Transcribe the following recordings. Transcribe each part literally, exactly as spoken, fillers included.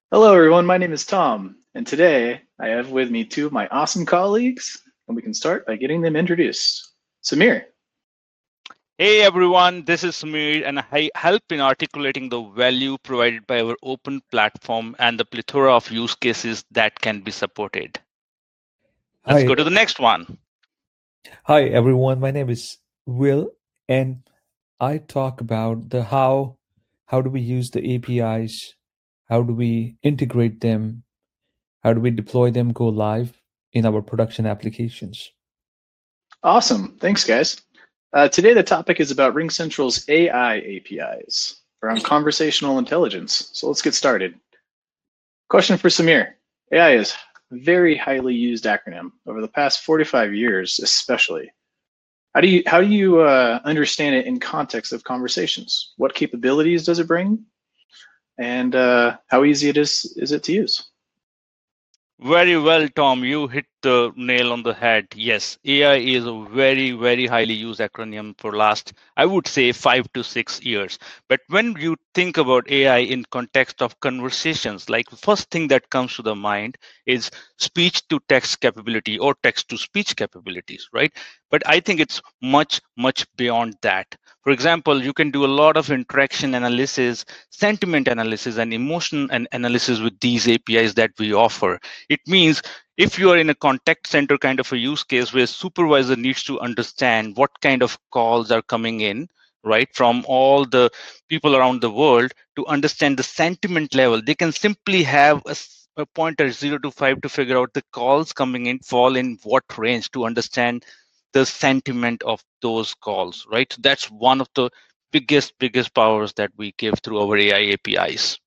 Hello, everyone. My name is Tom, and today I have with me two of my awesome colleagues, and we can start by getting them introduced. Samir. Hey everyone, this is Samir, and I help in articulating the value provided by our open platform and the plethora of use cases that can be supported. Let's Hi, go to the next one. hi everyone. My name is Will, and I talk about the how. How do we use the A P Is? How do we integrate them? How do we deploy them, go live in our production applications? Awesome. Thanks, guys. Uh, today, the topic is about RingCentral's A I A P Is around conversational intelligence. So let's get started. Question for Samir. A I is a very highly used acronym over the past forty-five years, especially. How do you how do you uh, understand it in context of conversations? What capabilities does it bring, and uh, how easy it is is it to use? Very well, Tom. You hit the nail on the head. Yes, A I is a very, very highly used acronym for last, I would say, five to six years. But when you think about A I in context of conversations, like the first thing that comes to the mind is speech to text capability or text to speech capabilities, right? But I think it's much, much beyond that. For example, you can do a lot of interaction analysis, sentiment analysis, and emotion and analysis with these A P Is that we offer. It means if you are in a contact center kind of a use case where supervisor needs to understand what kind of calls are coming in, right, from all the people around the world to understand the sentiment level, they can simply have a, a pointer zero to five to figure out the calls coming in fall in what range to understand the sentiment of those calls, right? That's one of the biggest, biggest powers that we give through our A I A P Is.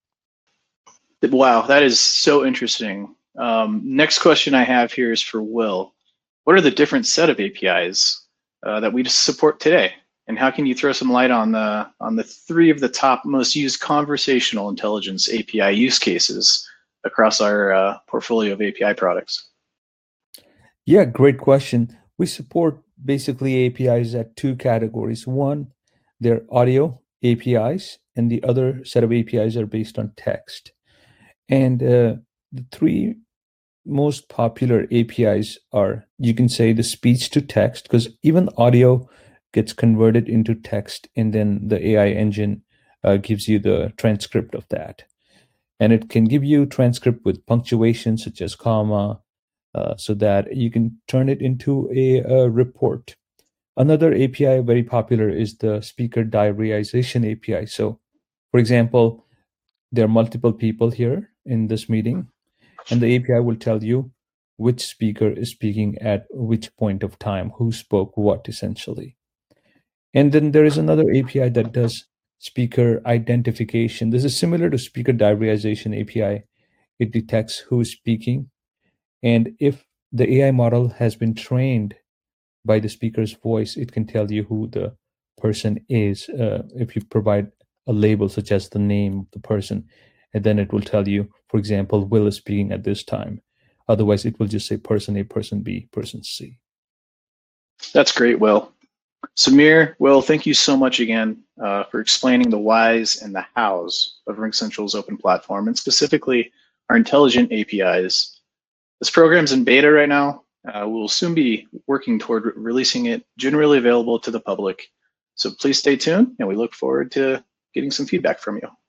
Wow, that is so interesting. Um, next question I have here is for Will. What are the different set of A P Is uh, that we support today? And how can you throw some light on the on the three of the top most used conversational intelligence A P I use cases across our uh, portfolio of A P I products? Yeah, great question. We support basically A P Is at two categories. One, they're audio A P Is, and the other set of A P Is are based on text. And uh, the three most popular A P Is are, you can say, the speech to text, because even audio gets converted into text, and then the A I engine uh, gives you the transcript of that. And it can give you transcript with punctuation such as comma, uh, so that you can turn it into a, a report. Another A P I very popular is the speaker diaryization A P I. So, for example, there are multiple people here in this meeting, and the A P I will tell you which speaker is speaking at which point of time, who spoke what essentially. And then there is another A P I that does speaker identification. This is similar to speaker diaryization A P I. It detects who is speaking, and if the A I model has been trained by the speaker's voice, it can tell you who the person is. Uh, if you provide a label such as the name of the person, and then it will tell you, for example, Will is speaking at this time. Otherwise, it will just say person A, person B, person C. That's great, Will. Samir, Will, thank you so much again uh, for explaining the whys and the hows of RingCentral's open platform, and specifically our intelligent A P Is. This program's in beta right now. Uh, we will soon be working toward re releasing it generally available to the public. So please stay tuned, and we look forward to getting some feedback from you.